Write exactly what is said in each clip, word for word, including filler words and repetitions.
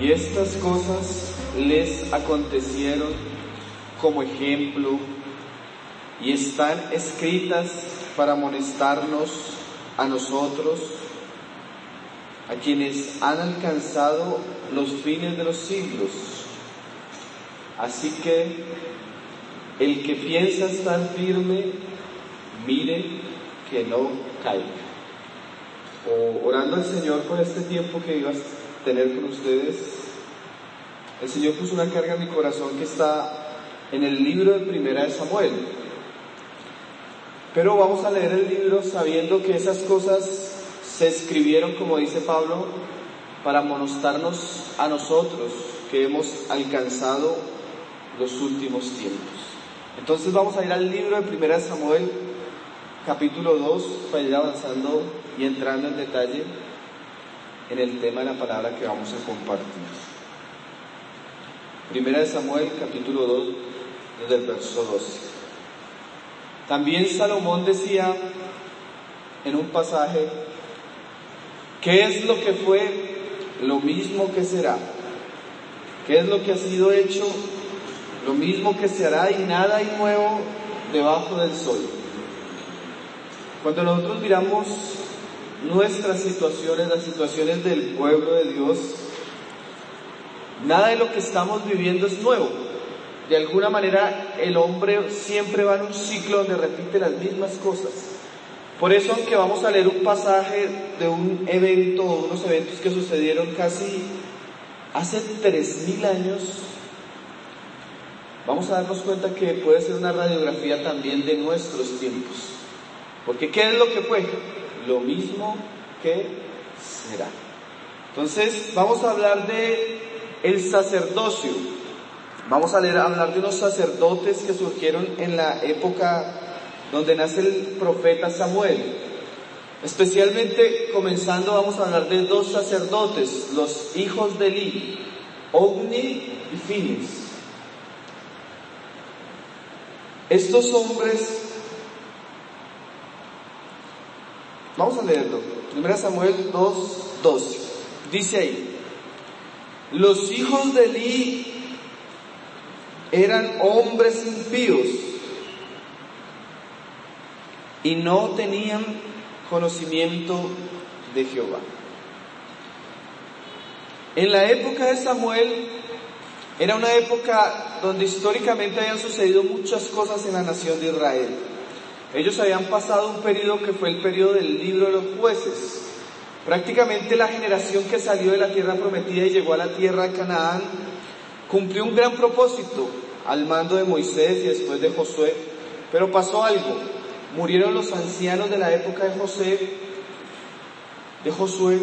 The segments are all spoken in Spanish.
Y estas cosas les acontecieron como ejemplo y están escritas para amonestarnos a nosotros, a quienes han alcanzado los fines de los siglos. Así que el que piensa estar firme, mire que no caiga. O orando al Señor por este tiempo que iba a tener con ustedes, el Señor puso una carga en mi corazón que está en el libro de Primera de Samuel. Pero vamos a leer el libro sabiendo que esas cosas se escribieron, como dice Pablo, para amonestarnos a nosotros que hemos alcanzado los últimos tiempos. Entonces vamos a ir al libro de Primera de Samuel, capítulo dos, para ir avanzando y entrando en detalle en el tema de la palabra que vamos a compartir. Primera de Samuel, capítulo dos, desde el verso doce. También Salomón decía en un pasaje: ¿qué es lo que fue? Lo mismo que será. ¿Qué es lo que ha sido hecho? Lo mismo que se hará, y nada hay nuevo debajo del sol. Cuando nosotros miramos nuestras situaciones, las situaciones del pueblo de Dios, nada de lo que estamos viviendo es nuevo. De alguna manera el hombre siempre va en un ciclo donde repite las mismas cosas. Por eso, aunque vamos a leer un pasaje de un evento o unos eventos que sucedieron casi hace tres mil años, vamos a darnos cuenta que puede ser una radiografía también de nuestros tiempos. Porque ¿qué es lo que fue? Lo mismo que será. Entonces vamos a hablar de el sacerdocio. Vamos a leer, a hablar de unos sacerdotes que surgieron en la época donde nace el profeta Samuel. Especialmente comenzando vamos a hablar de dos sacerdotes, los hijos de Elí, Ofni y Finis. Estos hombres, vamos a leerlo, Primera Samuel dos, doce, dice ahí: los hijos de Elí eran hombres impíos y no tenían conocimiento de Jehová. En la época de Samuel era una época donde históricamente habían sucedido muchas cosas en la nación de Israel. Ellos habían pasado un periodo que fue el periodo del libro de los jueces. Prácticamente la generación que salió de la tierra prometida y llegó a la tierra de Canaán cumplió un gran propósito al mando de Moisés y después de Josué. Pero pasó algo: murieron los ancianos de la época de José, de Josué,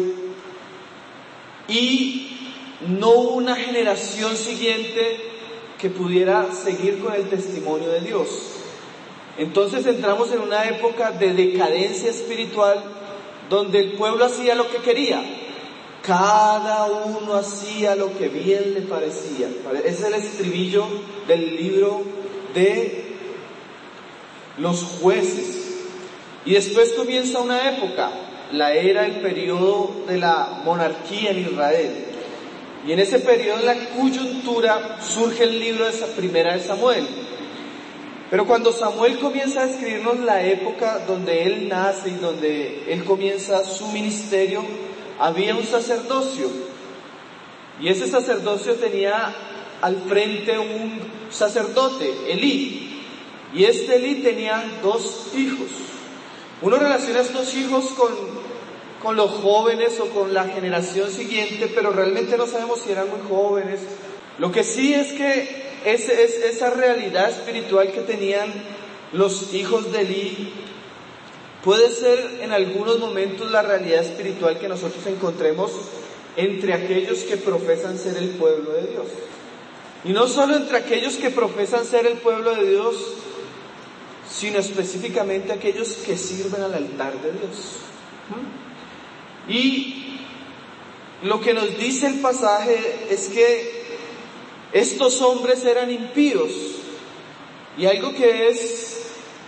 y no hubo una generación siguiente que pudiera seguir con el testimonio de Dios. Entonces entramos en una época de decadencia espiritual donde el pueblo hacía lo que quería. Cada uno hacía lo que bien le parecía. Ese es el estribillo del libro de los jueces. Y después comienza una época, la era, el periodo de la monarquía en Israel. Y en ese periodo, en la coyuntura, surge el libro de Primera de Samuel. Pero cuando Samuel comienza a escribirnos la época donde él nace y donde él comienza su ministerio, había un sacerdocio. Y ese sacerdocio tenía al frente un sacerdote, Elí. Y este Elí tenía dos hijos. Uno relaciona a estos hijos con, con los jóvenes o con la generación siguiente, pero realmente no sabemos si eran muy jóvenes. Lo que sí es que ese, es, esa realidad espiritual que tenían los hijos de Elí puede ser en algunos momentos la realidad espiritual que nosotros encontremos entre aquellos que profesan ser el pueblo de Dios. Y no solo entre aquellos que profesan ser el pueblo de Dios, sino específicamente aquellos que sirven al altar de Dios. Y lo que nos dice el pasaje es que estos hombres eran impíos. Y algo que es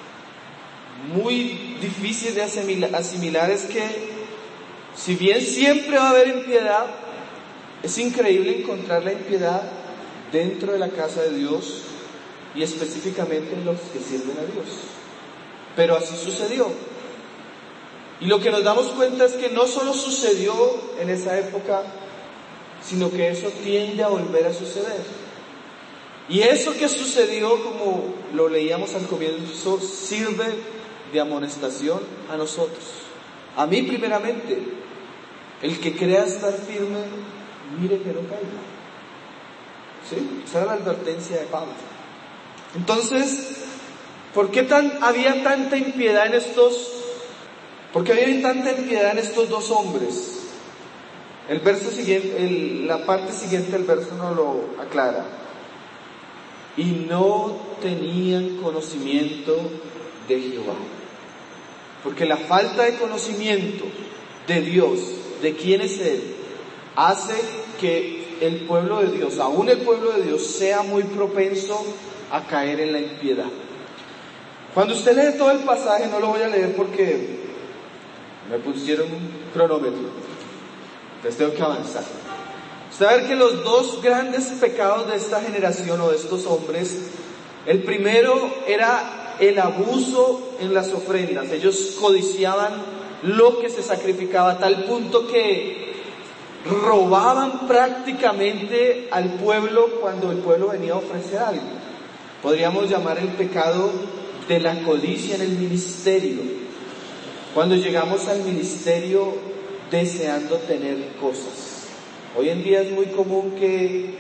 muy difícil de asimilar, asimilar es que si bien siempre va a haber impiedad, Es increíble encontrar la impiedad dentro de la casa de Dios y específicamente en los que sirven a Dios. Pero así sucedió. Y lo que nos damos cuenta es que no solo sucedió en esa época, sino que eso tiende a volver a suceder. Y eso que sucedió, como lo leíamos al comienzo, sirve de amonestación a nosotros. A mí primeramente, el que crea estar firme, mire que no caiga. ¿Sí? Esa era la advertencia de Pablo. Entonces, ¿por qué tan, había tanta impiedad en estos, por qué había tanta impiedad en estos dos hombres? El verso siguiente, el, la parte siguiente del verso nos lo aclara. Y no tenían conocimiento de Jehová. Porque la falta de conocimiento de Dios, de quién es Él, hace que el pueblo de Dios, aún el pueblo de Dios, sea muy propenso a caer en la impiedad. Cuando usted lee todo el pasaje, no lo voy a leer porque me pusieron un cronómetro, entonces tengo que avanzar. Usted va a ver que los dos grandes pecados de esta generación o de estos hombres, el primero era el abuso en las ofrendas. Ellos codiciaban lo que se sacrificaba a tal punto que robaban prácticamente al pueblo cuando el pueblo venía a ofrecer algo. Podríamos llamar el pecado de la codicia en el ministerio. Cuando llegamos al ministerio deseando tener cosas. Hoy en día es muy común que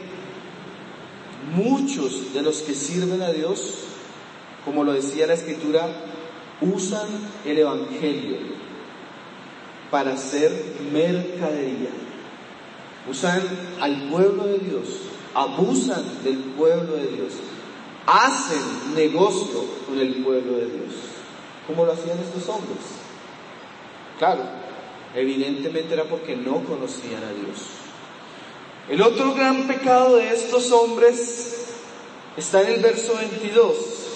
muchos de los que sirven a Dios, como lo decía la Escritura, usan el Evangelio para hacer mercadería. Usan al pueblo de Dios, abusan del pueblo de Dios, hacen negocio con el pueblo de Dios. ¿Cómo lo hacían estos hombres? Claro, evidentemente era porque no conocían a Dios. El otro gran pecado de estos hombres está en el verso veintidós.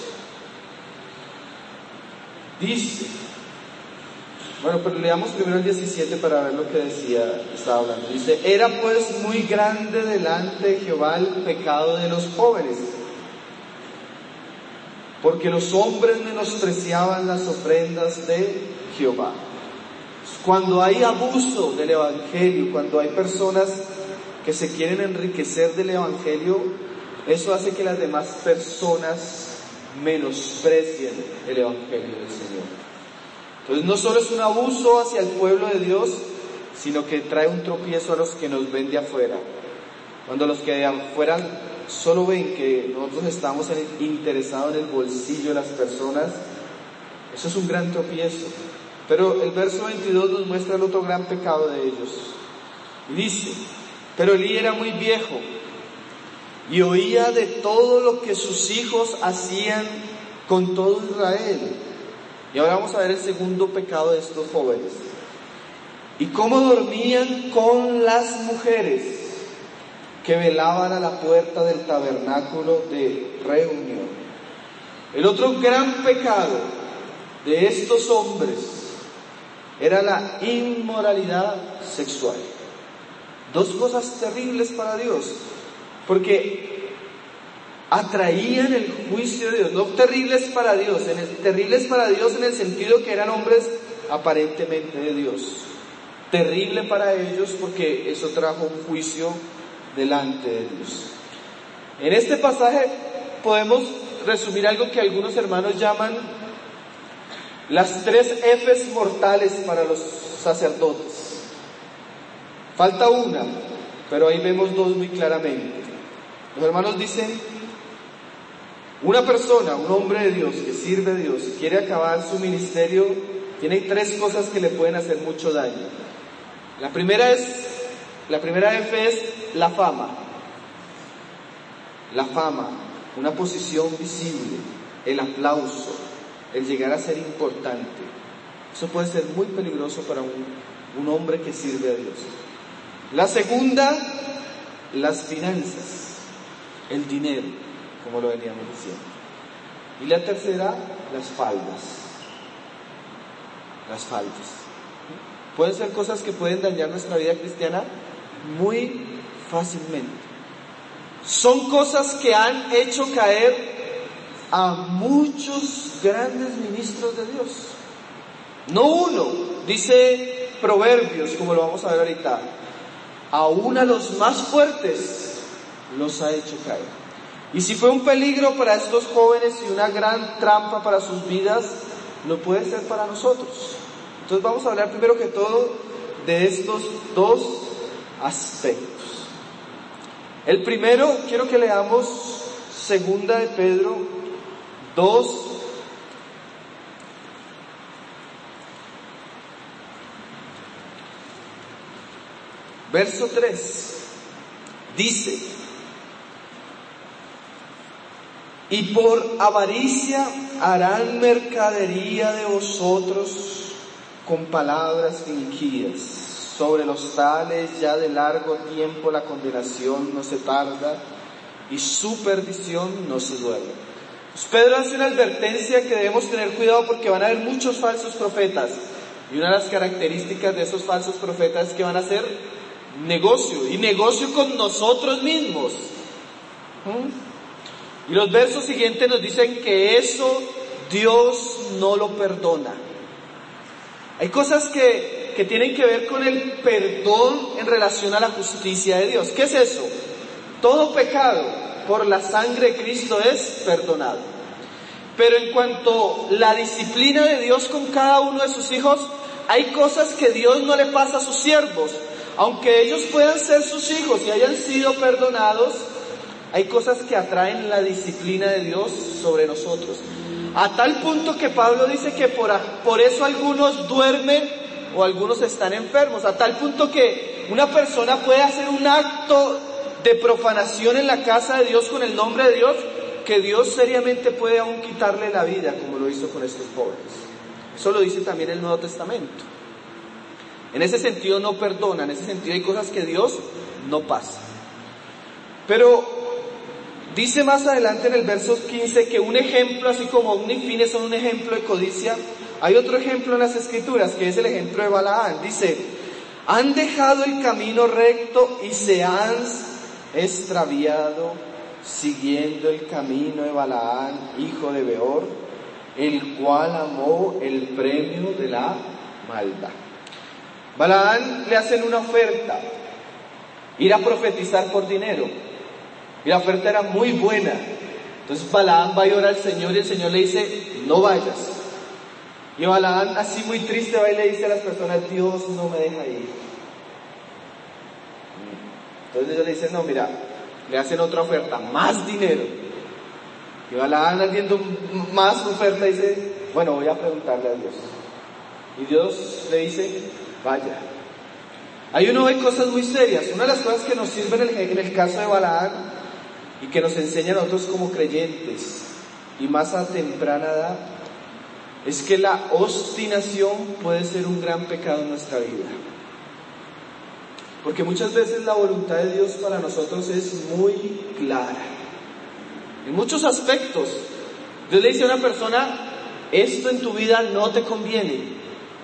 Dice, bueno, pero leamos primero el diecisiete para ver lo que decía, estaba hablando. Dice, era pues muy grande delante de Jehová el pecado de los jóvenes, porque los hombres menospreciaban las ofrendas de Jehová. Cuando hay abuso del Evangelio, cuando hay personas que se quieren enriquecer del Evangelio, eso hace que las demás personas menosprecien el Evangelio del Señor. Entonces no solo es un abuso hacia el pueblo de Dios, sino que trae un tropiezo a los que nos ven de afuera. Cuando los que de afuera solo ven que nosotros estamos interesados en el bolsillo de las personas, eso es un gran tropiezo. Pero el verso veintidós nos muestra el otro gran pecado de ellos. Y dice, pero Elí era muy viejo y oía de todo lo que sus hijos hacían con todo Israel. Y ahora vamos a ver el segundo pecado de estos jóvenes. Y cómo dormían con las mujeres que velaban a la puerta del tabernáculo de reunión. El otro gran pecado de estos hombres era la inmoralidad sexual. Dos cosas terribles para Dios, porque atraían el juicio de Dios. No terribles para Dios, en el, terribles para Dios en el sentido que eran hombres aparentemente de Dios. Terrible para ellos porque eso trajo un juicio delante de Dios. En este pasaje podemos resumir algo que algunos hermanos llaman las tres Fs mortales para los sacerdotes. Falta una, pero ahí vemos dos muy claramente. Los hermanos dicen, una persona, un hombre de Dios que sirve a Dios, quiere acabar su ministerio, tiene tres cosas que le pueden hacer mucho daño. La primera es, la primera F es la fama. La fama, una posición visible, el aplauso, el llegar a ser importante. Eso puede ser muy peligroso para un, un hombre que sirve a Dios. La segunda, las finanzas, el dinero, como lo veníamos diciendo. Y la tercera, las faldas. Las faldas. Pueden ser cosas que pueden dañar nuestra vida cristiana muy fácilmente. Son cosas que han hecho caer a muchos grandes ministros de Dios. No uno, dice Proverbios, como lo vamos a ver ahorita, aún a los más fuertes los ha hecho caer. Y si fue un peligro para estos jóvenes y una gran trampa para sus vidas, lo puede ser para nosotros. Entonces vamos a hablar primero que todo de estos dos aspectos. El primero, quiero que leamos segunda de Pedro dos, verso tres. Dice: y por avaricia harán mercadería de vosotros con palabras fingidas. Sobre los tales ya de largo tiempo la condenación no se tarda y su perdición no se duerme. Pues Pedro hace una advertencia que debemos tener cuidado porque van a haber muchos falsos profetas. Y una de las características de esos falsos profetas es que van a hacer negocio, y negocio con nosotros mismos. ¿Mm? Y los versos siguientes nos dicen que eso Dios no lo perdona. Hay cosas que, que tienen que ver con el perdón en relación a la justicia de Dios. ¿Qué es eso? Todo pecado por la sangre de Cristo es perdonado. Pero en cuanto a la disciplina de Dios con cada uno de sus hijos, hay cosas que Dios no le pasa a sus siervos. Aunque ellos puedan ser sus hijos y hayan sido perdonados, hay cosas que atraen la disciplina de Dios sobre nosotros. A tal punto que Pablo dice que por, por eso algunos duermen o algunos están enfermos. A tal punto que una persona puede hacer un acto de profanación en la casa de Dios con el nombre de Dios, que Dios seriamente puede aún quitarle la vida, como lo hizo con estos jóvenes. Eso lo dice también el Nuevo Testamento. En ese sentido no perdona, en ese sentido hay cosas que Dios no pasa. Pero dice más adelante en el verso quince que un ejemplo, así como un infine son un ejemplo de codicia, hay otro ejemplo en las Escrituras, que es el ejemplo de Balaán. Dice: han dejado el camino recto y se han extraviado siguiendo el camino de Balaán, hijo de Beor, el cual amó el premio de la maldad. Balaán le hacen una oferta, ir a profetizar por dinero. Y la oferta era muy buena. Entonces Balaán va a llorar al Señor y el Señor le dice: no vayas. Y Balaán, así muy triste, va y le dice a las personas: Dios no me deja ir. Entonces ellos le dicen: no, mira, le hacen otra oferta, más dinero. Y Balaán, viendo más oferta, dice: bueno, voy a preguntarle a Dios. Y Dios le dice: vaya. Ahí uno ve cosas muy serias. Una de las cosas que nos sirven en el, en el caso de Balaán y que nos enseña a nosotros como creyentes y más a temprana edad, es que la obstinación puede ser un gran pecado en nuestra vida. Porque muchas veces la voluntad de Dios para nosotros es muy clara. En muchos aspectos, Dios le dice a una persona: esto en tu vida no te conviene.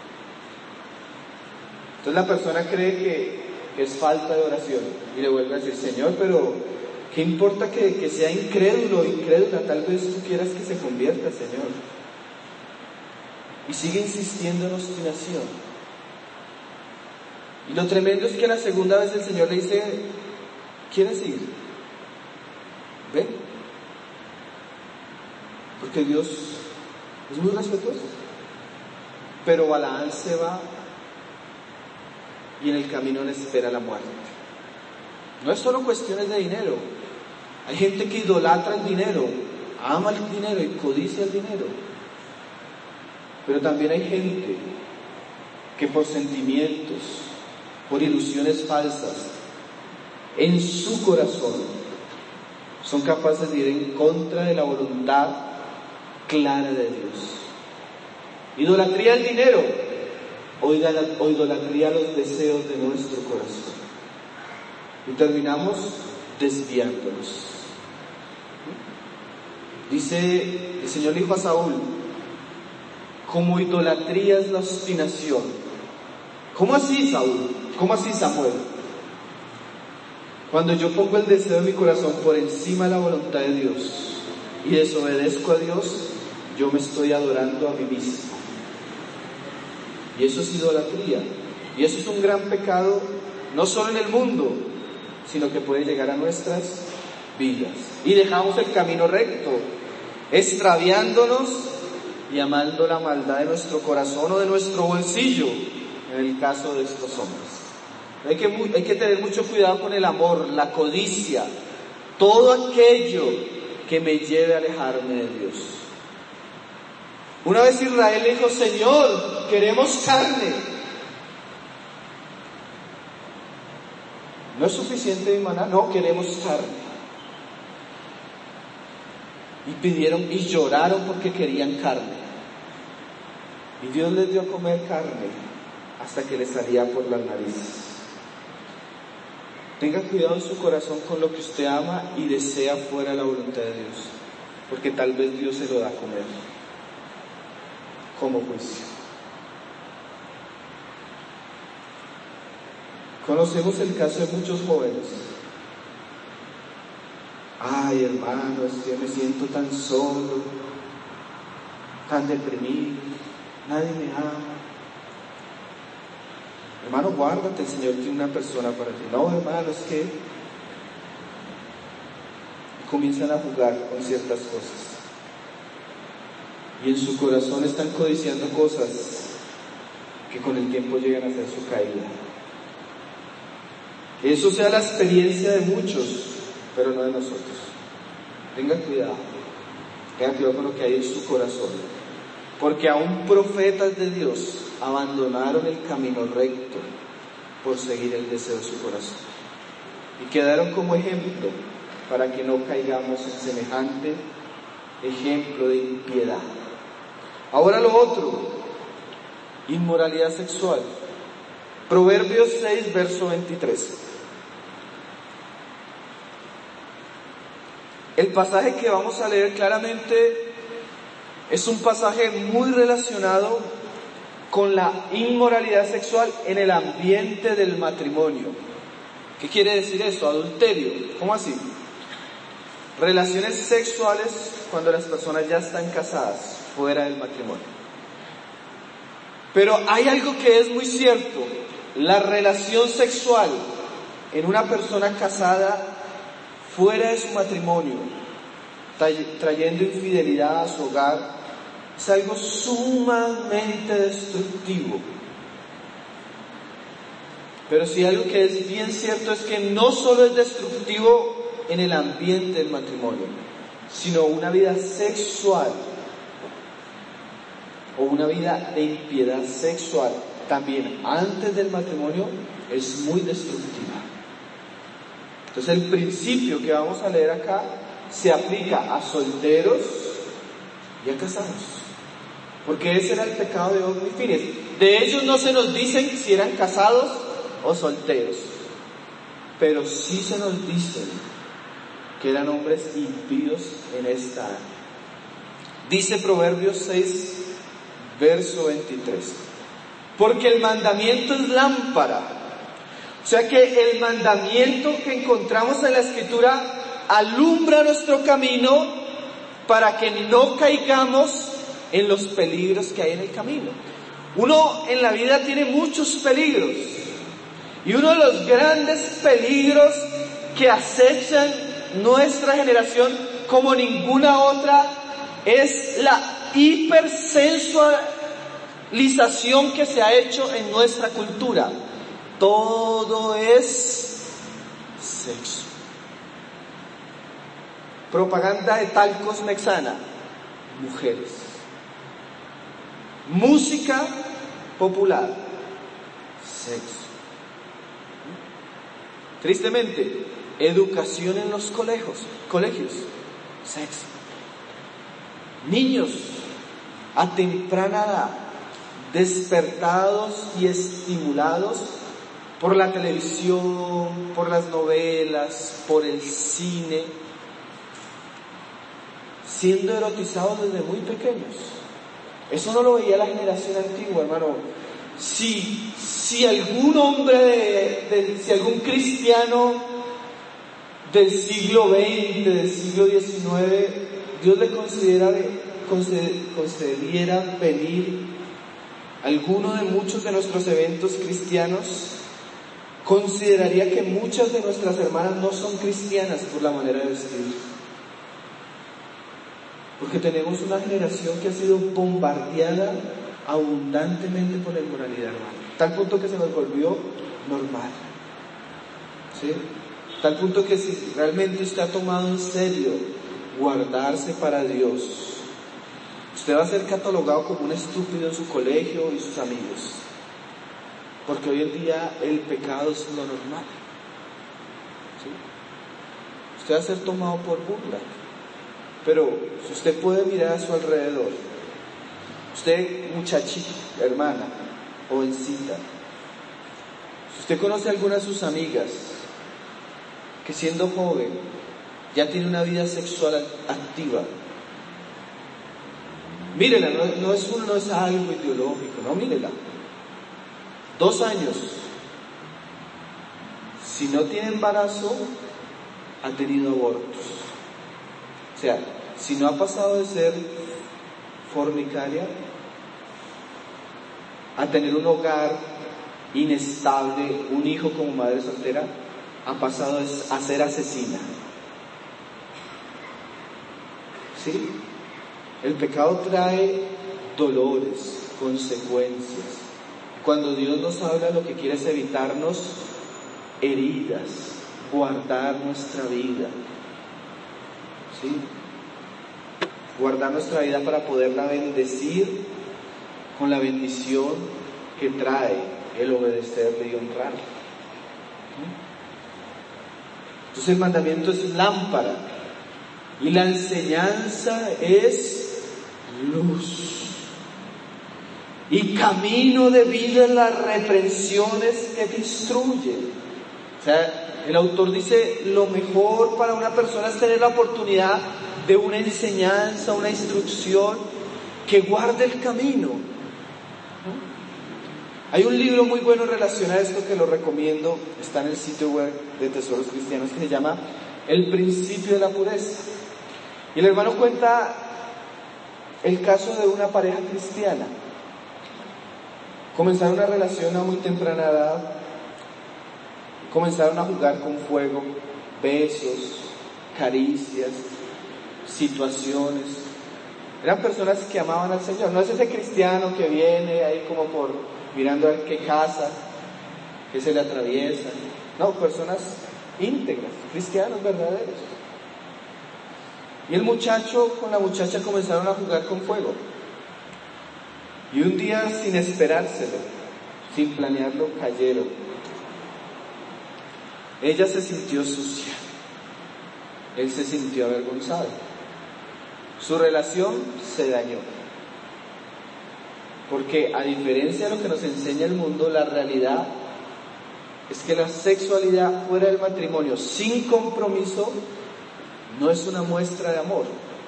Entonces la persona cree que, que es falta de oración y le vuelve a decir: Señor, pero ¿qué importa que, que sea incrédulo o incrédula? Tal vez tú quieras que se convierta, Señor. Y sigue insistiendo en obstinación. Y lo tremendo es que la segunda vez el Señor le dice: ¿quieres ir? Ven. Porque Dios es muy respetuoso. Pero Balaán se va y en el camino le espera la muerte. No es solo cuestiones de dinero. Hay gente que idolatra el dinero, ama el dinero y codicia el dinero. Pero también hay gente que por sentimientos, por ilusiones falsas, en su corazón son capaces de ir en contra de la voluntad clara de Dios. Idolatría al dinero o idolatría a los deseos de nuestro corazón. Y terminamos desviándonos. Dice, el Señor dijo a Saúl: como idolatría es la obstinación. ¿Cómo así, Saúl? ¿Cómo así, Samuel? Cuando yo pongo el deseo de mi corazón por encima de la voluntad de Dios y desobedezco a Dios, yo me estoy adorando a mí mismo. Y eso es idolatría. Y eso es un gran pecado, no solo en el mundo, sino que puede llegar a nuestras vidas. Y dejamos el camino recto, extraviándonos y amando la maldad de nuestro corazón o de nuestro bolsillo, en el caso de estos hombres. Hay que, hay que tener mucho cuidado con el amor, la codicia, todo aquello que me lleve a alejarme de Dios. Una vez Israel dijo: Señor, queremos carne. ¿No es suficiente mi maná? No, queremos carne. Y pidieron y lloraron porque querían carne. Y Dios les dio a comer carne hasta que les salía por las narices. Tenga cuidado en su corazón con lo que usted ama y desea fuera de la voluntad de Dios, porque tal vez Dios se lo da a comer como juicio. Conocemos el caso de muchos jóvenes. Ay, hermano, es que me siento tan solo, tan deprimido, nadie me ama. Hermano, guárdate, el Señor tiene una persona para ti. No, hermano, es que comienzan a jugar con ciertas cosas y en su corazón están codiciando cosas que con el tiempo llegan a ser su caída. Que eso sea la experiencia de muchos, pero no de nosotros. Tenga cuidado, tenga cuidado con lo que hay en su corazón, porque aún profetas de Dios abandonaron el camino recto por seguir el deseo de su corazón y quedaron como ejemplo para que no caigamos en semejante ejemplo de impiedad. Ahora lo otro, inmoralidad sexual. Proverbios seis, verso veintitrés. El pasaje que vamos a leer claramente es un pasaje muy relacionado con la inmoralidad sexual en el ambiente del matrimonio. ¿Qué quiere decir esto? Adulterio. ¿Cómo así? Relaciones sexuales cuando las personas ya están casadas, fuera del matrimonio. Pero hay algo que es muy cierto: la relación sexual en una persona casada fuera de su matrimonio, trayendo infidelidad a su hogar, es algo sumamente destructivo. Pero si algo que es bien cierto es que no solo es destructivo en el ambiente del matrimonio, sino una vida sexual o una vida de impiedad sexual también antes del matrimonio es muy destructiva. Entonces el principio que vamos a leer acá se aplica a solteros y a casados. Porque ese era el pecado de Ofni y Finees. De ellos no se nos dicen si eran casados o solteros, pero sí se nos dicen que eran hombres impíos en esta área. Dice Proverbios seis, verso veintitrés. Porque el mandamiento es lámpara. O sea que el mandamiento que encontramos en la Escritura alumbra nuestro camino para que no caigamos en los peligros que hay en el camino. Uno en la vida tiene muchos peligros, y uno de los grandes peligros que acechan nuestra generación como ninguna otra es la hipersensualización que se ha hecho en nuestra cultura. Todo es sexo. Propaganda de talcos Mexana, mujeres. Música popular, sexo. Tristemente, educación en los colegios, colegios, sexo. Niños a temprana edad, despertados y estimulados por la televisión, por las novelas, por el cine, siendo erotizados desde muy pequeños. Eso no lo veía la generación antigua, hermano. Si, si algún hombre, de, de, si algún cristiano del siglo veinte, del siglo diecinueve, Dios le considera, concediera venir alguno de muchos de nuestros eventos cristianos, consideraría que muchas de nuestras hermanas no son cristianas por la manera de vestir. Porque tenemos una generación que ha sido bombardeada abundantemente por la inmoralidad, hermano. Tal punto que se nos volvió normal. ¿Sí? Tal punto que si realmente usted ha tomado en serio guardarse para Dios, usted va a ser catalogado como un estúpido en su colegio y sus amigos. Porque hoy en día el pecado es lo normal. ¿Sí? Usted va a ser tomado por burla. Pero si usted puede mirar a su alrededor, usted muchachita, hermana, jovencita, si usted conoce a alguna de sus amigas que siendo joven ya tiene una vida sexual activa, mírela, no, no, es, un, no es algo ideológico, no, mírela. Dos años, si no tiene embarazo, ha tenido abortos. O sea, si no ha pasado de ser fornicaria a tener un hogar inestable, un hijo como madre soltera, ha pasado a ser asesina. ¿Sí? El pecado trae dolores, consecuencias. Cuando Dios nos habla, lo que quiere es evitarnos heridas, guardar nuestra vida. ¿Sí? Guardar nuestra vida para poderla bendecir con la bendición que trae el obedecerle y honrarle. ¿Sí? Entonces el mandamiento es lámpara y la enseñanza es luz. Y camino de vida en las reprensiones que te instruyen. O sea, el autor dice, lo mejor para una persona es tener la oportunidad de una enseñanza, una instrucción que guarde el camino. ¿No? Hay un libro muy bueno relacionado a esto que lo recomiendo, está en el sitio web de Tesoros Cristianos, que se llama El Principio de la Pureza. Y el hermano cuenta el caso de una pareja cristiana. Comenzaron una relación a muy temprana edad, comenzaron a jugar con fuego, besos, caricias, situaciones. Eran personas que amaban al Señor. No es ese cristiano que viene ahí como por mirando a ver qué casa, qué se le atraviesa. No, personas íntegras, cristianos verdaderos. Y el muchacho con la muchacha comenzaron a jugar con fuego. Y un día, sin esperárselo, sin planearlo, cayeron. Ella se sintió sucia. Él se sintió avergonzado. Su relación se dañó. Porque a diferencia de lo que nos enseña el mundo, la realidad es que la sexualidad fuera del matrimonio, sin compromiso, no es una muestra de amor.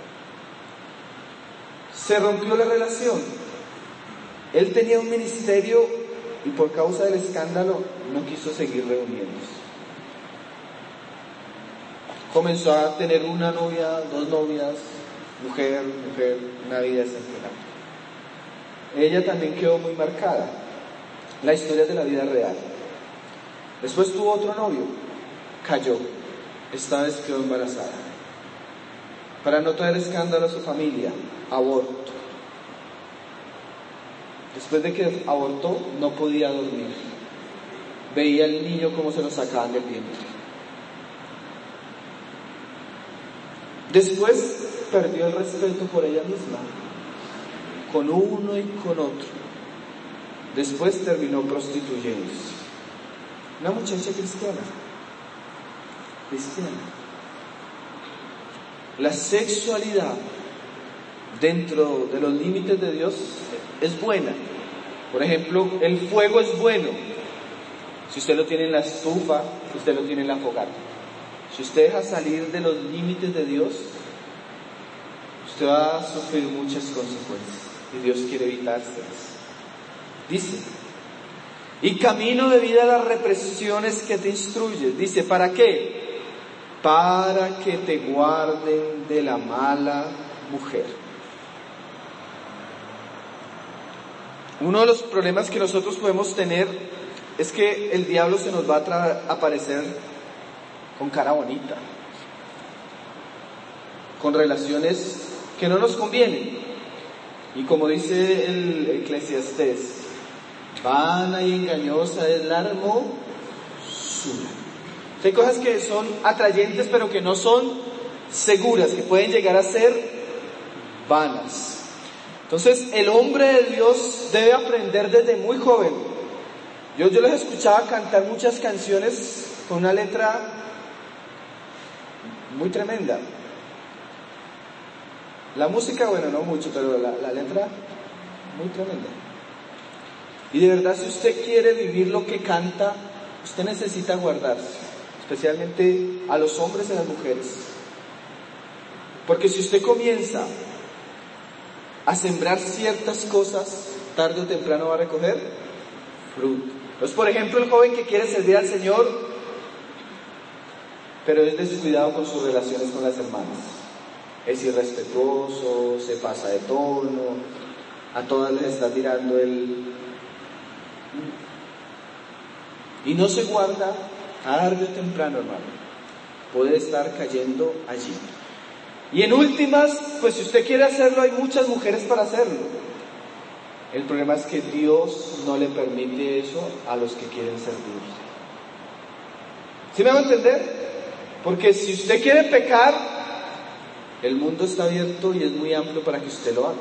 Se rompió la relación. Él tenía un ministerio y por causa del escándalo no quiso seguir reuniéndose. Comenzó a tener una novia, dos novias, mujer, mujer, una vida desenfrenada. Ella también quedó muy marcada. La historia de la vida real. Después tuvo otro novio, cayó, esta vez quedó embarazada. Para no traer escándalo a su familia, aborto. Después de que abortó, no podía dormir. Veía al niño como se lo sacaban del vientre. Después perdió el respeto por ella misma, con uno y con otro. Después terminó prostituyéndose. Una muchacha cristiana. Cristiana. La sexualidad dentro de los límites de Dios es buena. Por ejemplo, el fuego es bueno si usted lo tiene en la estufa, si usted lo tiene en la fogata. Si usted deja salir de los límites de Dios, usted va a sufrir muchas consecuencias y Dios quiere evitárselas. Dice, y camino de vida a las represiones que te instruye. Dice, ¿para qué? para que te guarden de la mala mujer. Uno de los problemas que nosotros podemos tener es que el diablo se nos va a tra- aparecer con cara bonita, con relaciones que no nos convienen. Y como dice el Eclesiastés, vana y engañosa es la hermosura. Hay cosas que son atrayentes pero que no son seguras, que pueden llegar a ser vanas. Entonces el hombre de Dios debe aprender desde muy joven. Yo, yo les escuchaba cantar muchas canciones con una letra muy tremenda. La música, bueno, no mucho, pero la, la letra muy tremenda. Y de verdad, si usted quiere vivir lo que canta, usted necesita guardarse, especialmente a los hombres y a las mujeres. Porque si usted comienza a sembrar ciertas cosas, tarde o temprano va a recoger fruto. Entonces, por ejemplo, el joven que quiere servir al Señor, pero es descuidado con sus relaciones con las hermanas. Es irrespetuoso, se pasa de tono, a todas les está tirando el... Y no se guarda, tarde o temprano, hermano, puede estar cayendo allí. Y en últimas, pues si usted quiere hacerlo, hay muchas mujeres para hacerlo. El problema es que Dios no le permite eso a los que quieren servir. ¿Sí me va a entender? Porque si usted quiere pecar, el mundo está abierto y es muy amplio para que usted lo haga.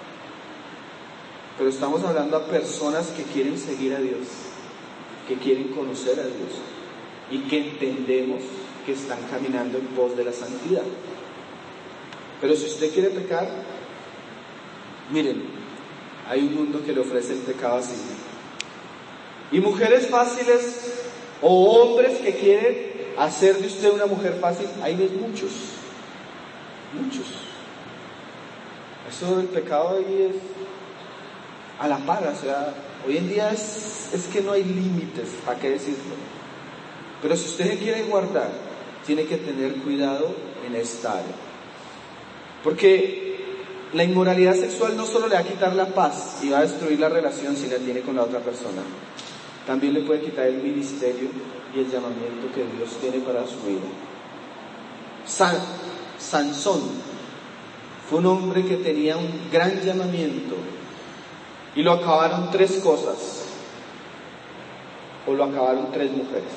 Pero estamos hablando a personas que quieren seguir a Dios, que quieren conocer a Dios y que entendemos que están caminando en pos de la santidad. Pero si usted quiere pecar, miren, hay un mundo que le ofrece el pecado así. Y mujeres fáciles o hombres que quieren hacer de usted una mujer fácil, hay muchos, muchos. Eso del pecado ahí es a la par, o sea, hoy en día es, es que no hay límites, ¿para qué decirlo? Pero si usted quiere guardar, tiene que tener cuidado en esta área. Porque la inmoralidad sexual no solo le va a quitar la paz y va a destruir la relación si la tiene con la otra persona, también le puede quitar el ministerio y el llamamiento que Dios tiene para su vida. San, Sansón fue un hombre que tenía un gran llamamiento y lo acabaron tres cosas, o lo acabaron tres mujeres.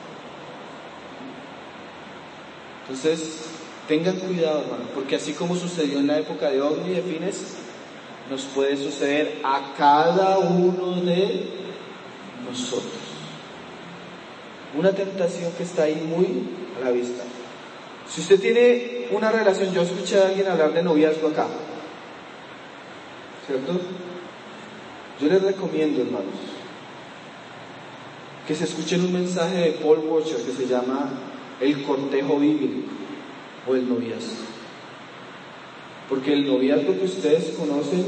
Entonces, tengan cuidado, hermano, porque así como sucedió en la época de Ogni y de Fines, nos puede suceder a cada uno de nosotros. Una tentación que está ahí muy a la vista. Si usted tiene una relación, yo escuché a alguien hablar de noviazgo acá, ¿cierto? Yo les recomiendo, hermanos, que se escuchen un mensaje de Paul Washer que se llama El cortejo bíblico o el noviazgo. Porque el noviazgo que ustedes conocen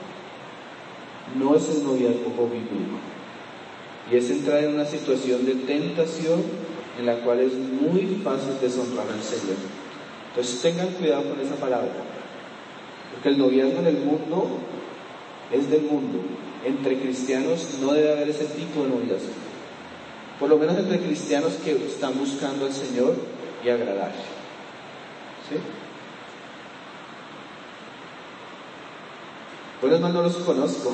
no es el noviazgo bíblico. Y es entrar en una situación de tentación en la cual es muy fácil deshonrar al Señor. Entonces tengan cuidado con esa palabra. Porque el noviazgo en el mundo es del mundo. Entre cristianos no debe haber ese tipo de noviazgo. Por lo menos entre cristianos que están buscando al Señor y agradarle. ¿Sí? Bueno, no, no los conozco.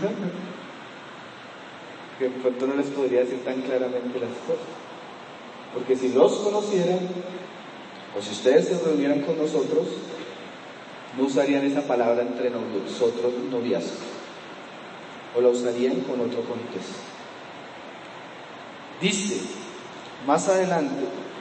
Que de pronto no les podría decir tan claramente las cosas. Porque si los conocieran, o si ustedes se reunieran con nosotros, no usarían esa palabra entre nosotros, noviazgo. O la usarían con otro contexto. Dice, más adelante,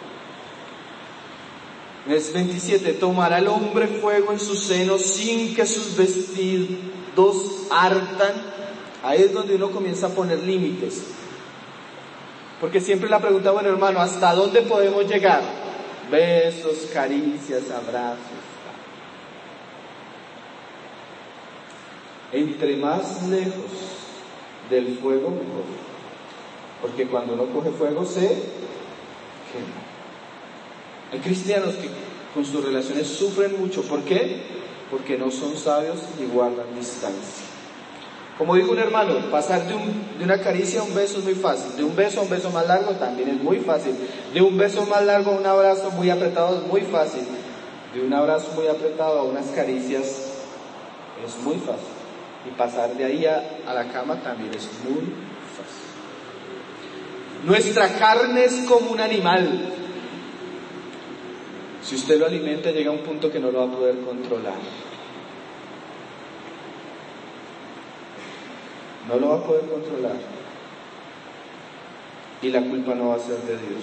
es veintisiete, tomará el hombre fuego en su seno sin que sus vestidos ardan. Ahí es donde uno comienza a poner límites. Porque siempre la pregunta, bueno hermano, ¿hasta dónde podemos llegar? Besos, caricias, abrazos. Entre más lejos del fuego, mejor. Porque cuando uno coge fuego se quema. Hay cristianos que con sus relaciones sufren mucho. ¿Por qué? Porque no son sabios y guardan distancia. Como dijo un hermano, pasar de, un, de una caricia a un beso es muy fácil. De un beso a un beso más largo también es muy fácil. De un beso más largo a un abrazo muy apretado es muy fácil. De un abrazo muy apretado a unas caricias es muy fácil. Y pasar de ahí a, a la cama también es muy fácil. Nuestra carne es como un animal. Si usted lo alimenta, llega a un punto que no lo va a poder controlar. No lo va a poder controlar. Y la culpa no va a ser de Dios.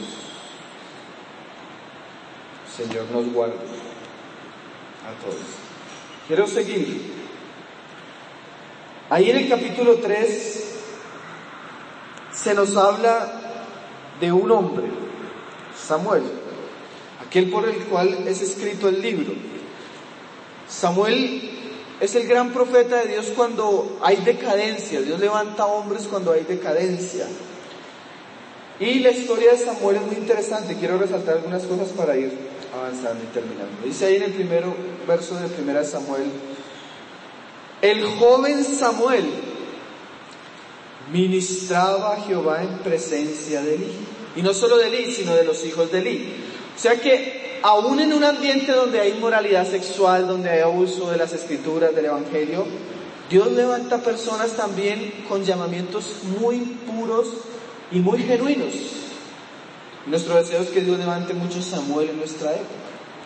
Señor nos guarde a todos. Quiero seguir. Ahí en el capítulo tres se nos habla de un hombre, Samuel, aquel por el cual es escrito el libro. Samuel es el gran profeta de Dios cuando hay decadencia. Dios levanta hombres cuando hay decadencia. Y la historia de Samuel es muy interesante. Quiero resaltar algunas cosas para ir avanzando y terminando. Dice ahí en el primer verso de primera Samuel: el joven Samuel ministraba a Jehová en presencia de Elí. Y no solo de Elí, sino de los hijos de Elí. O sea que aún en un ambiente donde hay inmoralidad sexual, donde hay abuso de las escrituras, del evangelio, Dios levanta personas también con llamamientos muy puros y muy genuinos. Nuestro deseo es que Dios levante muchos Samuel en nuestra época.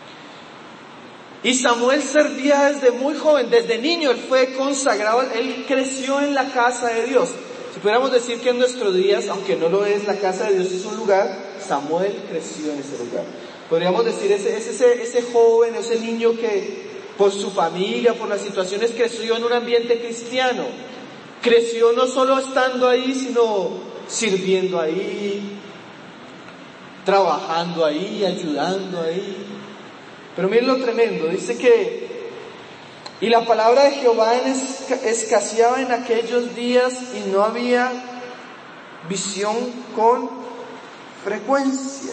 Y Samuel servía desde muy joven, desde niño, él fue consagrado, él creció en la casa de Dios. Si pudiéramos decir que en nuestros días, aunque no lo es, la casa de Dios es un lugar, Samuel creció en ese lugar. Podríamos decir, ese, ese, ese joven, ese niño que por su familia, por las situaciones, creció en un ambiente cristiano. Creció no solo estando ahí, sino sirviendo ahí, trabajando ahí, ayudando ahí. Pero miren lo tremendo, dice que y la palabra de Jehová escaseaba en aquellos días y no había visión con frecuencia.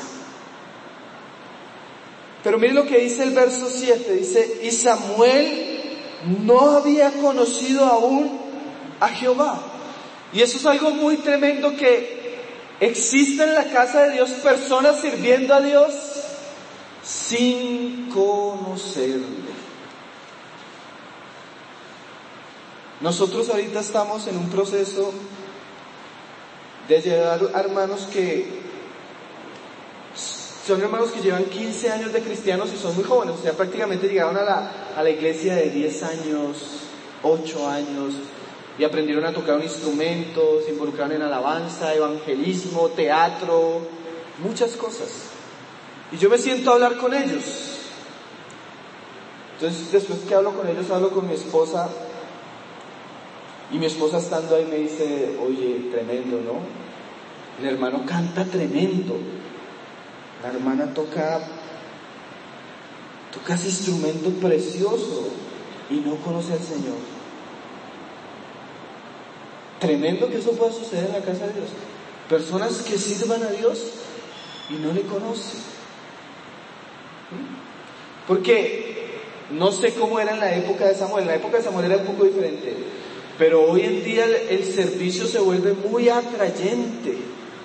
Pero miren lo que dice el verso siete, dice: y Samuel no había conocido aún a Jehová. Y eso es algo muy tremendo, que existe en la casa de Dios personas sirviendo a Dios sin conocerle. Nosotros ahorita estamos en un proceso de llevar hermanos que son hermanos que llevan quince años de cristianos y son muy jóvenes, o sea, prácticamente llegaron a la, a la iglesia de diez años, ocho años, y aprendieron a tocar un instrumento, se involucraron en alabanza, evangelismo, teatro, muchas cosas. Y yo me siento a hablar con ellos. Entonces, después que hablo con ellos, hablo con mi esposa, y mi esposa estando ahí me dice: oye, tremendo, ¿no? El hermano canta tremendo. La hermana toca, toca ese instrumento precioso y no conoce al Señor. Tremendo que eso pueda suceder en la casa de Dios. Personas que sirvan a Dios y no le conocen. Porque no sé cómo era en la época de Samuel. En la época de Samuel era un poco diferente. Pero hoy en día el, el servicio se vuelve muy atrayente.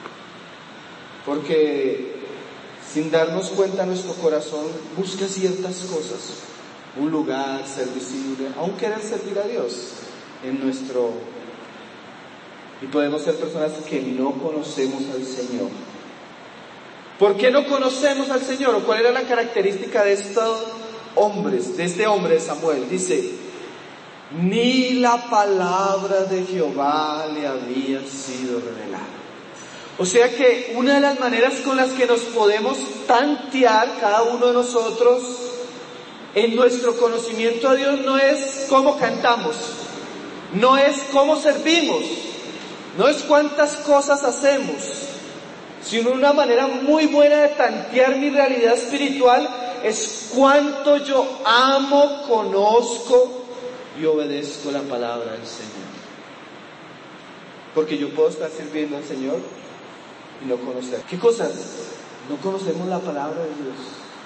Porque sin darnos cuenta nuestro corazón busca ciertas cosas. Un lugar, ser visible, aún querer servir a Dios en nuestro... Y podemos ser personas que no conocemos al Señor. ¿Por qué no conocemos al Señor? ¿O cuál era la característica de estos hombres, de este hombre de Samuel? Dice: ni la palabra de Jehová le había sido revelada. O sea que una de las maneras con las que nos podemos tantear cada uno de nosotros en nuestro conocimiento a Dios no es cómo cantamos, no es cómo servimos, no es cuántas cosas hacemos, sino una manera muy buena de tantear mi realidad espiritual es cuánto yo amo, conozco y obedezco la palabra del Señor. Porque yo puedo estar sirviendo al Señor y no conocer. ¿Qué cosas? No conocemos la palabra de Dios.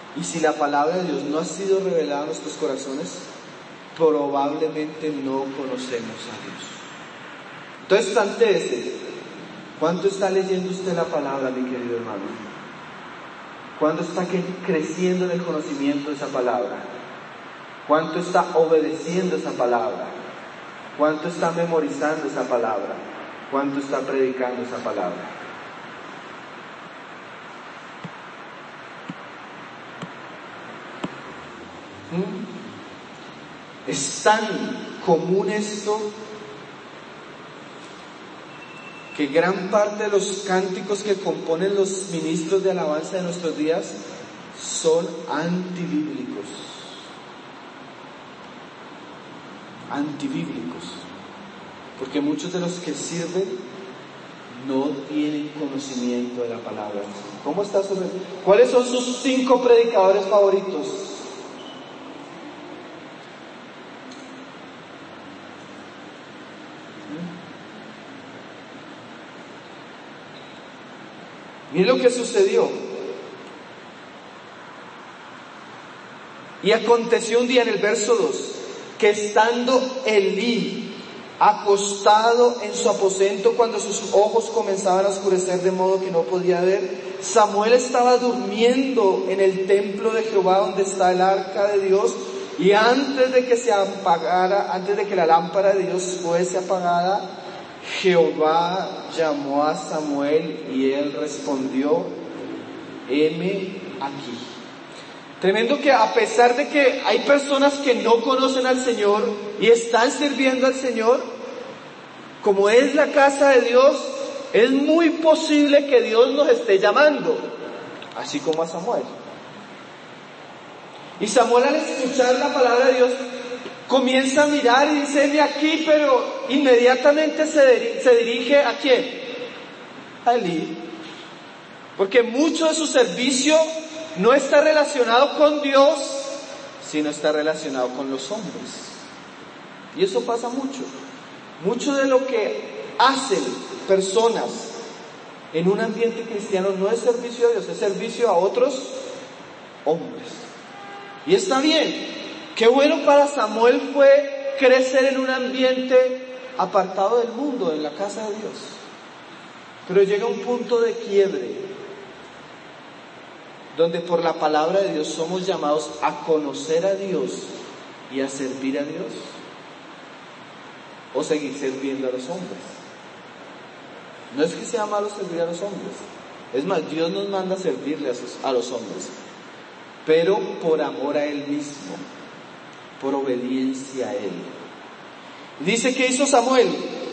Y si la palabra de Dios no ha sido revelada a nuestros corazones, probablemente no conocemos a Dios. Entonces, plantéese, ¿cuánto está leyendo usted la palabra, mi querido hermano? ¿Cuánto está creciendo en el conocimiento de esa palabra? ¿Cuánto está obedeciendo esa palabra? ¿Cuánto está memorizando esa palabra? ¿Cuánto está predicando esa palabra? ¿Mm? Es tan común esto que gran parte de los cánticos que componen los ministros de alabanza de nuestros días son antibíblicos. Antibíblicos. Porque muchos de los que sirven no tienen conocimiento de la palabra. ¿Cómo está sobre? ¿Cuáles son sus cinco predicadores favoritos? Miren lo que sucedió. Y aconteció un día en el verso dos, que estando Elí acostado en su aposento cuando sus ojos comenzaban a oscurecer de modo que no podía ver, Samuel estaba durmiendo en el templo de Jehová donde está el arca de Dios, y antes de que se apagara, antes de que la lámpara de Dios fuese apagada, Jehová llamó a Samuel y él respondió: heme aquí. Tremendo que a pesar de que hay personas que no conocen al Señor y están sirviendo al Señor, como es la casa de Dios, es muy posible que Dios nos esté llamando, así como a Samuel. Y Samuel, al escuchar la palabra de Dios, comienza a mirar y dice: heme aquí, pero inmediatamente se, dir- se dirige ¿a quién? A Elí. Porque mucho de su servicio no está relacionado con Dios, sino está relacionado con los hombres. Y eso pasa mucho. Mucho de lo que hacen personas en un ambiente cristiano no es servicio a Dios, es servicio a otros hombres. Y está bien. Qué bueno para Samuel fue crecer en un ambiente apartado del mundo, en la casa de Dios. Pero llega un punto de quiebre, donde por la palabra de Dios somos llamados a conocer a Dios y a servir a Dios, o seguir sirviendo a los hombres. No es que sea malo servir a los hombres, es más, Dios nos manda a servirle a, sus, a los hombres, pero por amor a Él mismo, por obediencia a Él. Dice que hizo Samuel,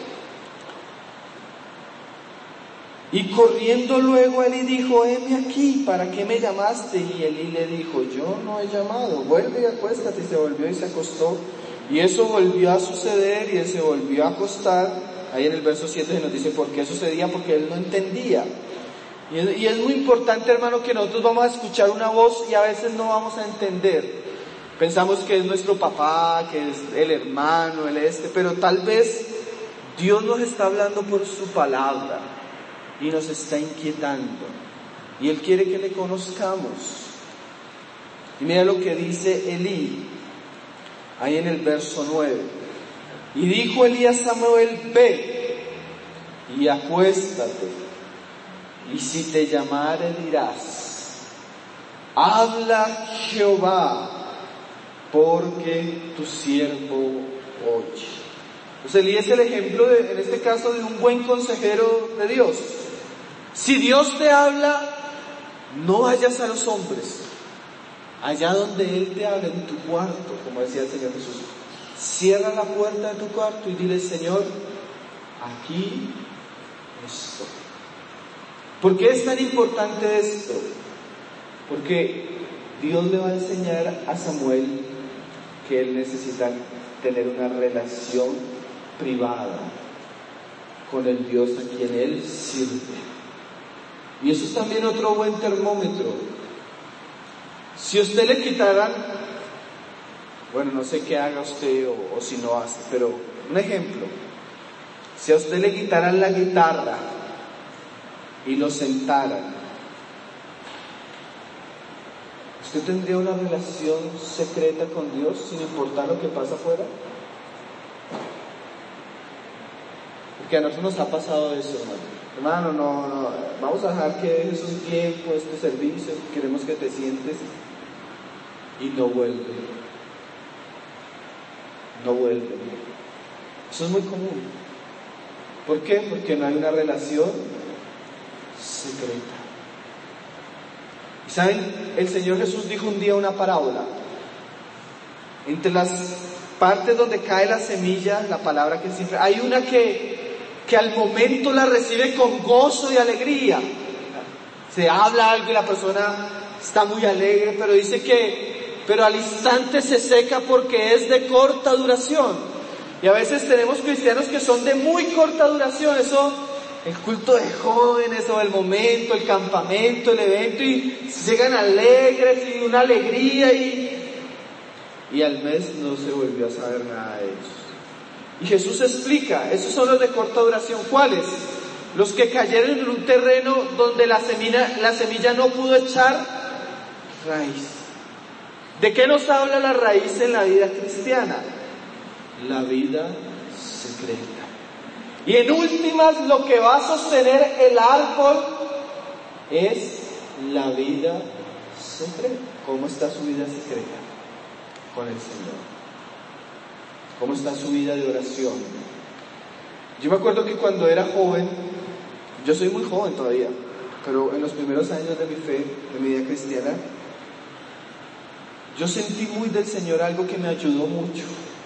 y corriendo luego Elí dijo: heme aquí, ¿para qué me llamaste? Y Elí le dijo: yo no he llamado, vuelve y acuéstate. Y se volvió y se acostó, y eso volvió a suceder, y él se volvió a acostar. Ahí en el verso siete se nos dice por qué sucedía, porque él no entendía. Y es, y es muy importante, hermano, que nosotros vamos a escuchar una voz y a veces no vamos a entender. Pensamos que es nuestro papá, que es el hermano, el este, pero tal vez Dios nos está hablando por su palabra y nos está inquietando. Y Él quiere que le conozcamos. Y mira lo que dice Elí, ahí en el verso nueve. Y dijo Elí a Samuel: ve y acuéstate, y si te llamare dirás: habla Jehová, porque tu siervo oye. Pues Elí es el ejemplo de, en este caso, de un buen consejero de Dios. Si Dios te habla, no vayas a los hombres, allá donde Él te habla, en tu cuarto, como decía el Señor Jesús. Cierra la puerta de tu cuarto y dile: Señor, aquí estoy. ¿Por qué es tan importante esto? Porque Dios le va a enseñar a Samuel que él necesita tener una relación privada con el Dios a quien él sirve. Y eso es también otro buen termómetro. Si usted le quitaran, bueno, no sé qué haga usted o, o si no hace, pero un ejemplo: si a usted le quitaran la guitarra y lo sentaran, ¿usted tendría una relación secreta con Dios sin importar lo que pasa afuera? Porque a nosotros nos ha pasado eso, hermano. Hermano, no, no, vamos a dejar que dejes un tiempo este servicio, queremos que te sientes, y no vuelve. No vuelve. Eso es muy común. ¿Por qué? Porque no hay una relación secreta. ¿Y saben? El Señor Jesús dijo un día una parábola. Entre las partes donde cae la semilla, la palabra que siempre, hay una que, que al momento la recibe con gozo y alegría. Se habla algo y la persona está muy alegre, pero dice que, pero al instante se seca porque es de corta duración. Y a veces tenemos cristianos que son de muy corta duración, eso, el culto de jóvenes o el momento, el campamento, el evento, y llegan alegres y una alegría y, y al mes no se volvió a saber nada de ellos. Y Jesús explica, esos son los de corta duración. ¿Cuáles? Los que cayeron en un terreno donde la semilla, la semilla no pudo echar raíz. ¿De qué nos habla la raíz en la vida cristiana? La vida secreta. Y en últimas, lo que va a sostener el árbol es la vida secreta. ¿Cómo está su vida secreta con el Señor? ¿Cómo está su vida de oración? Yo me acuerdo que cuando era joven, yo soy muy joven todavía, pero en los primeros años de mi fe, de mi vida cristiana, yo sentí muy del Señor algo que me ayudó mucho.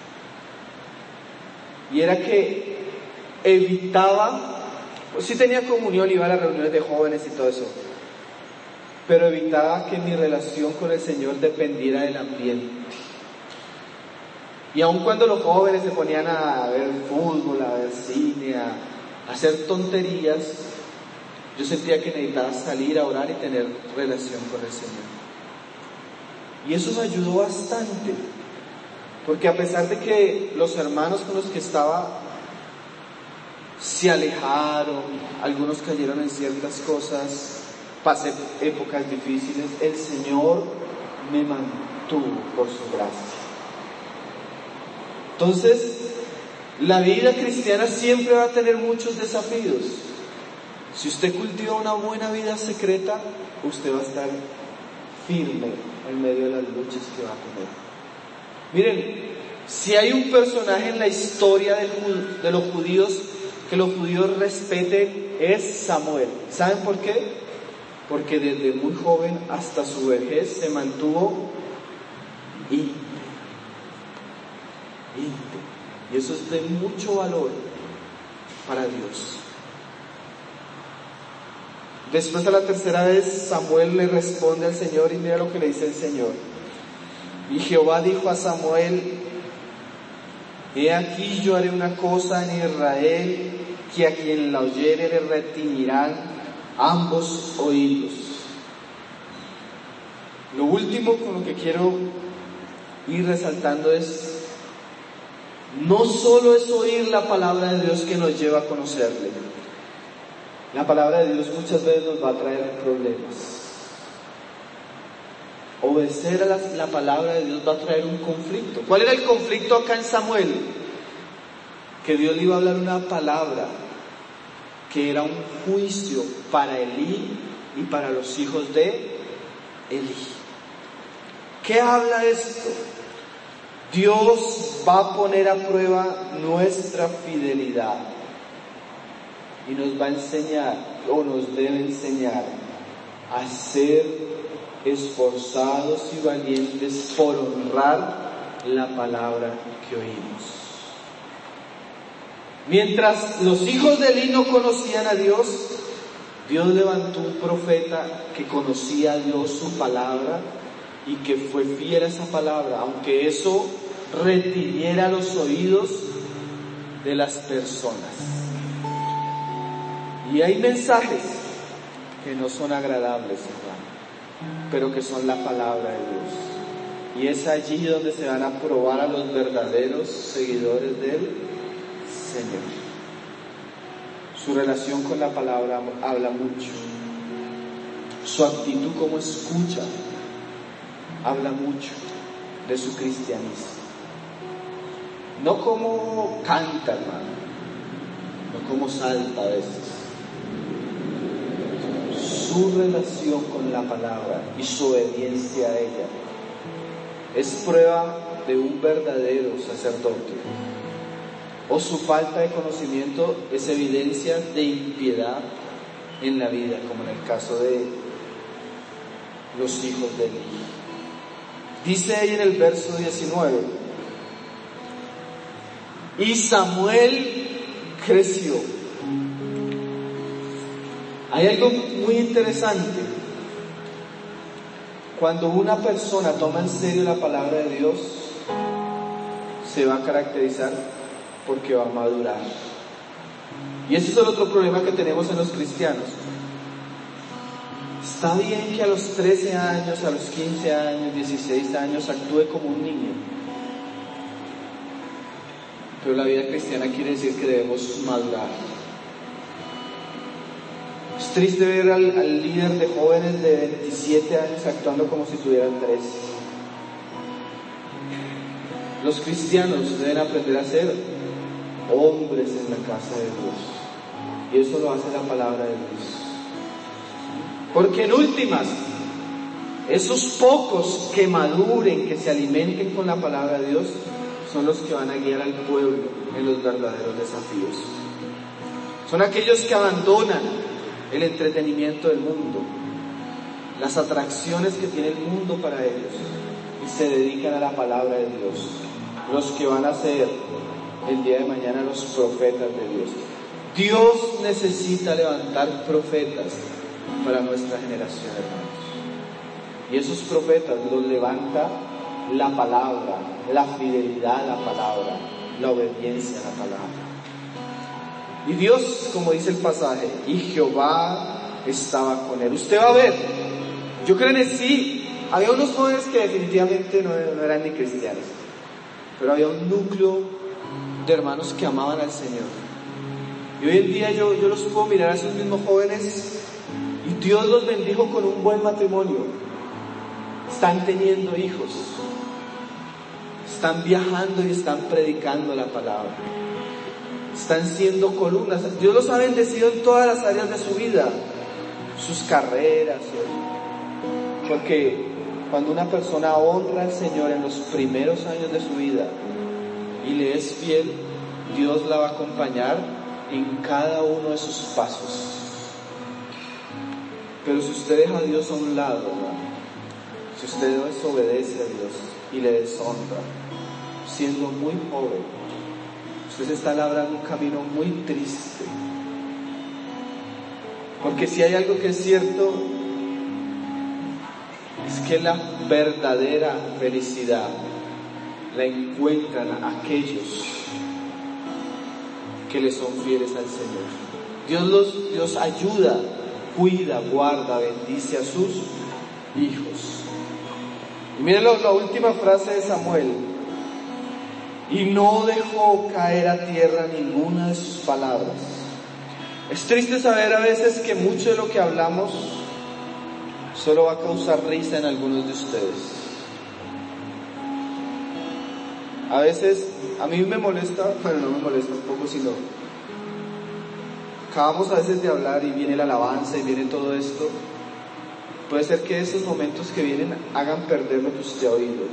Y era que evitaba, pues sí tenía comunión, iba a las reuniones de jóvenes y todo eso, pero evitaba que mi relación con el Señor dependiera del ambiente. Y aun cuando los jóvenes se ponían a ver fútbol, a ver cine, a, a hacer tonterías, yo sentía que necesitaba salir a orar y tener relación con el Señor. Y eso me ayudó bastante, porque a pesar de que los hermanos con los que estaba se alejaron, algunos cayeron en ciertas cosas, pasé épocas difíciles, el Señor me mantuvo por su gracia. Entonces, la vida cristiana siempre va a tener muchos desafíos. Si usted cultiva una buena vida secreta, usted va a estar firme en medio de las luchas que va a tener. Miren, si hay un personaje en la historia de los judíos que los judíos respeten, es Samuel. ¿Saben por qué? Porque desde muy joven hasta su vejez se mantuvo íntegro. íntegro. Y eso es de mucho valor para Dios. Después, a la tercera vez, Samuel le responde al Señor y mira lo que le dice el Señor. Y Jehová dijo a Samuel: he aquí yo haré una cosa en Israel, que a quien la oyere le retiñirán ambos oídos. Lo último con lo que quiero ir resaltando es, no solo es oír la palabra de Dios que nos lleva a conocerle. La palabra de Dios muchas veces nos va a traer problemas. Obedecer a la, la palabra de Dios va a traer un conflicto. ¿Cuál era el conflicto acá en Samuel? Que Dios le iba a hablar una palabra que era un juicio para Elí y para los hijos de Elí. ¿Qué habla esto? Dios va a poner a prueba nuestra fidelidad y nos va a enseñar, o nos debe enseñar, a ser esforzados y valientes por honrar la palabra que oímos. Mientras los hijos de Elí no conocían a Dios, Dios levantó un profeta que conocía a Dios, su palabra, y que fue fiel a esa palabra, aunque eso retiniera los oídos de las personas. Y hay mensajes que no son agradables, hermano, pero que son la palabra de Dios. Y es allí donde se van a probar a los verdaderos seguidores del Señor. Su relación con la palabra habla mucho. Su actitud como escucha habla mucho de su cristianismo. No como canta, hermano, no como salta a veces. Su relación con la palabra y su obediencia a ella es prueba de un verdadero sacerdote, o su falta de conocimiento es evidencia de impiedad en la vida, como en el caso de los hijos de Eli. Dice ahí en el verso diecinueve: y Samuel creció. Hay algo muy interesante. Cuando una persona toma en serio la palabra de Dios, se va a caracterizar porque va a madurar. Y ese es el otro problema que tenemos en los cristianos. Está bien que a los trece años, a los quince años, dieciséis años actúe como un niño, pero la vida cristiana quiere decir que debemos madurar. Es triste ver al, al líder de jóvenes de veintisiete años actuando como si tuvieran trece. Los cristianos deben aprender a ser hombres en la casa de Dios, y eso lo hace la palabra de Dios. Porque en últimas, esos pocos que maduren, que se alimenten con la palabra de Dios, son los que van a guiar al pueblo en los verdaderos desafíos. Son aquellos que abandonan el entretenimiento del mundo, las atracciones que tiene el mundo para ellos, y se dedican a la palabra de Dios, los que van a ser el día de mañana los profetas de Dios. Dios necesita levantar profetas para nuestra generación, hermanos, y esos profetas los levanta la palabra, la fidelidad a la palabra, la obediencia a la palabra. Y Dios, como dice el pasaje, y Jehová estaba con él. Usted va a ver, yo creo que sí, había unos jóvenes que definitivamente no, no eran ni cristianos, pero había un núcleo de hermanos que amaban al Señor. Y hoy en día yo, yo los puedo mirar a esos mismos jóvenes, y Dios los bendijo con un buen matrimonio. Están teniendo hijos, están viajando y están predicando la palabra, están siendo columnas. Dios los ha bendecido en todas las áreas de su vida, sus carreras, porque cuando una persona honra al Señor en los primeros años de su vida y le es fiel, Dios la va a acompañar en cada uno de sus pasos. Pero si usted deja a Dios a un lado, hermano, si usted desobedece a Dios y le deshonra, siendo muy joven, usted se está labrando un camino muy triste. Porque si hay algo que es cierto, es que la verdadera felicidad la encuentran a aquellos que le son fieles al Señor. Dios los, Dios ayuda, cuida, guarda, bendice a sus hijos. Y miren la, la última frase de Samuel: y no dejó caer a tierra ninguna de sus palabras. Es triste saber a veces que mucho de lo que hablamos solo va a causar risa en algunos de ustedes. A veces, a mí me molesta, bueno, no me molesta un poco, sino acabamos a veces de hablar y viene la alabanza y viene todo esto. Puede ser que esos momentos que vienen hagan perder lo que usted ha oído.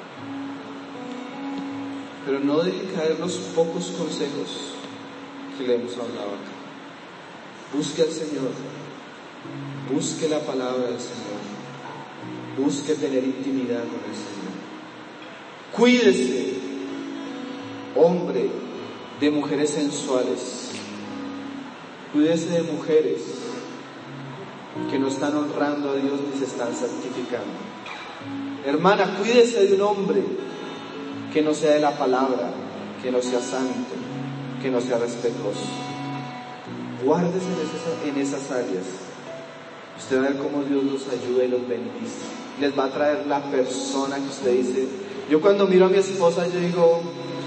Pero no deje caer los pocos consejos que le hemos hablado acá. Busque al Señor, busque la palabra del Señor, busque tener intimidad con el Señor. Cuídese, hombre, de mujeres sensuales. Cuídese de mujeres que no están honrando a Dios ni se están santificando. Hermana, cuídese de un hombre que no sea de la palabra, que no sea santo, que no sea respetuoso. Guárdese en esas, en esas áreas. Usted va a ver cómo Dios los ayuda y los bendice. Les va a traer la persona que usted dice. Yo cuando miro a mi esposa, yo digo,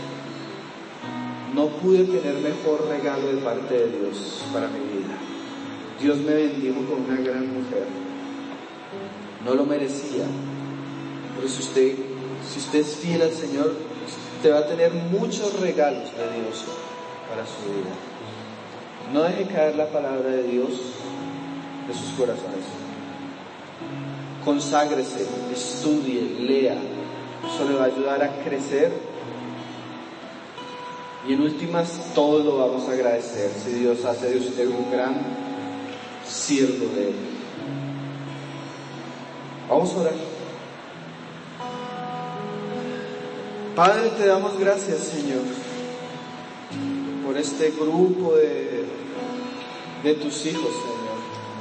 no pude tener mejor regalo de parte de Dios para mi vida. Dios me bendijo con una gran mujer. No lo merecía, Pero si usted, si usted es fiel al Señor, usted va a tener muchos regalos de Dios para su vida. No deje caer la palabra de Dios de sus corazones. Conságrese, estudie, lea. Eso le va a ayudar a crecer. Y en últimas, todo lo vamos a agradecer si Dios hace de usted un gran siervo de Él. Vamos a orar. Padre, te damos gracias, Señor, por este grupo de, de tus hijos, Señor,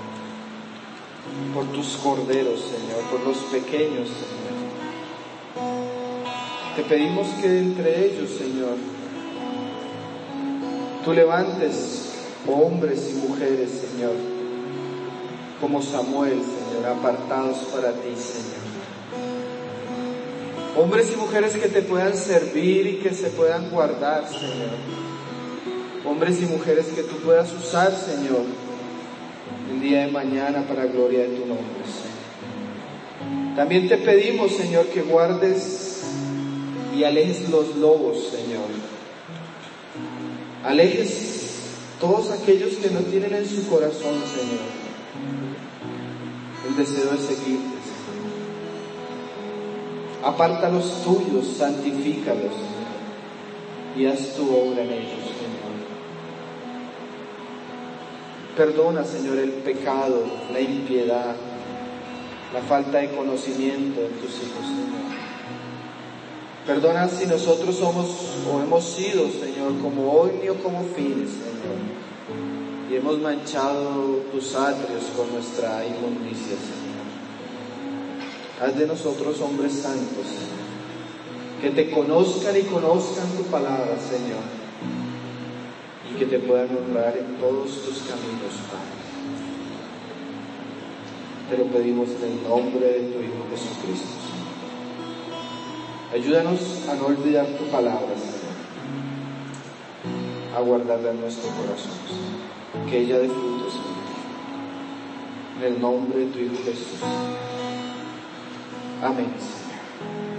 por tus corderos, Señor, por los pequeños, Señor. Te pedimos que entre ellos, Señor, tú levantes hombres y mujeres, Señor, como Samuel, Señor, apartados para ti, Señor. Hombres y mujeres que te puedan servir y que se puedan guardar, Señor. Hombres y mujeres que tú puedas usar, Señor, el día de mañana para gloria de tu nombre, Señor. También te pedimos, Señor, que guardes y alejes los lobos, Señor. Alejes todos aquellos que no tienen en su corazón, Señor, el deseo de seguirte, Señor. Aparta los tuyos, santifícalos, Señor, y haz tu obra en ellos, Señor. Perdona, Señor, el pecado, la impiedad, la falta de conocimiento de tus hijos, Señor. Perdona si nosotros somos o hemos sido, Señor, como Ogni o como Fines, Señor, y hemos manchado tus atrios con nuestra inmundicia, Señor. Haz de nosotros hombres santos, Señor, que te conozcan y conozcan tu palabra, Señor, y que te puedan honrar en todos tus caminos, Padre. Te lo pedimos en el nombre de tu Hijo Jesucristo, Señor. Ayúdanos a no olvidar tu palabra, Señor, a guardarla en nuestro corazón, Señor, que ella dé frutos, Señor. En el nombre de tu Hijo Jesús. Amén, Señor.